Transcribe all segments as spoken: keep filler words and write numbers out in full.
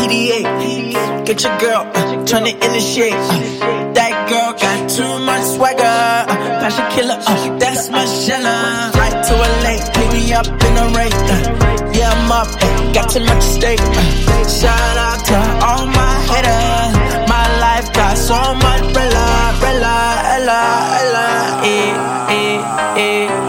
P D A. Get your girl, uh, tryna initiate. Uh, that girl got too much swagger. Uh, passion killer, uh, that's my Shella. Right to L A, pick me up in a rate. Uh, yeah, I'm up, uh, got too much stake. Uh, shout out to all my haters. My life got so much Rella, Rella, Ella, Ella, eh, eh, eh.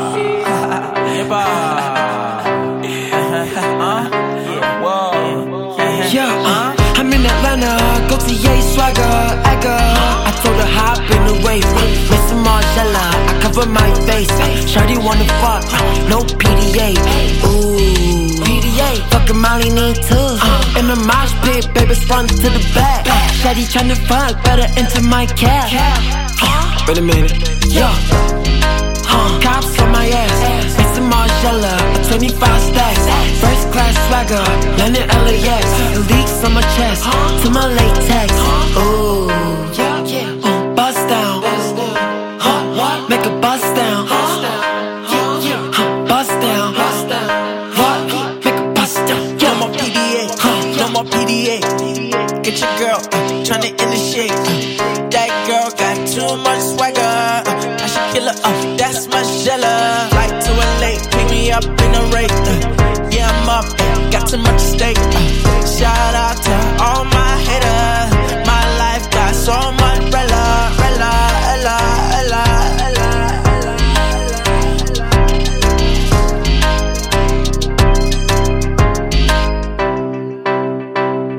Yeah, uh, I'm in Atlanta, go T A swagger, agger. I told her hop in the wave, Miss Margiela, I cover my face. Shawty wanna fuck, no P D A. Ooh, P D A, fucking Molly need two. In the mosh pit, baby's front to the back. Shawty tryna fuck, better enter my cab. Wait a minute, yeah. Uh, cops on my ass, Miss Margiela, twenty-five stacks. First class swagger, landing L A X. Leaks on my chest, to my latex. Ooh, uh, bust down, huh? Make a bust down, huh? Bust down, what? Make a bust down. No more P D A, no more P D A. Get your girl, uh, tryna initiate. Uh, that girl got too much swagger. Uh, I should kill her, uh, that's my Shella.